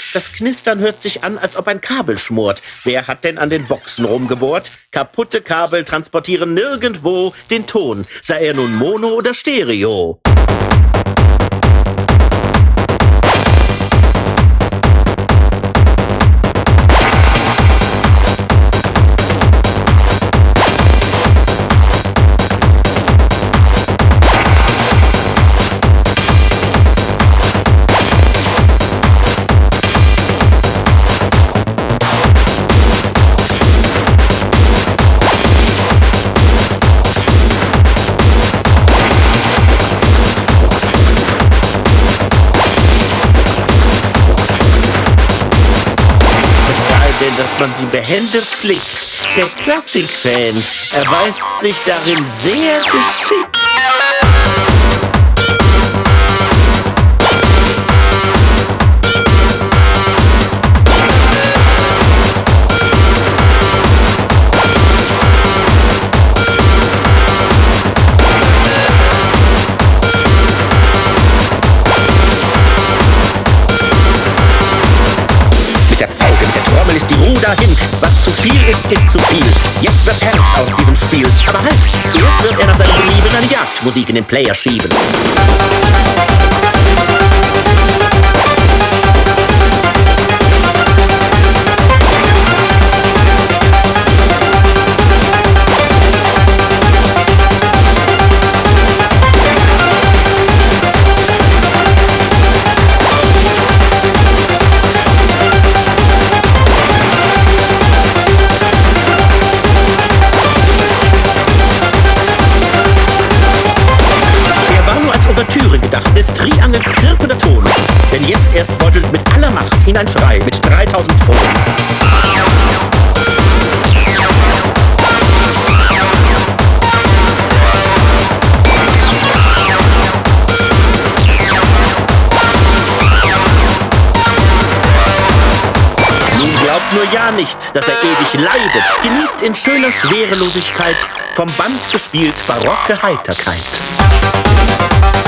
Das Knistern hört sich an, als ob ein Kabel schmort. Wer hat denn an den Boxen rumgebohrt? Kaputte Kabel transportieren nirgendwo den Ton, sei er nun Mono oder Stereo. Dass man sie behende flickt. Der Klassikfan erweist sich darin sehr geschickt. Ist die Ruhe dahin. Was zu viel ist, ist zu viel. Jetzt wird ernst aus diesem Spiel. Aber halt, erst wird er nach seinem Belieben eine Jagdmusik in den Player schieben. Ouvertüre gedacht, des Triangels zirpender Ton. Denn jetzt erst beutelt mit aller Macht ihn ein Schrei mit 3000 Pfoten. Nun glaubt nur ja nicht, dass er ewig leidet. Genießt in schöner Schwerelosigkeit vom Band gespielt barocke Heiterkeit.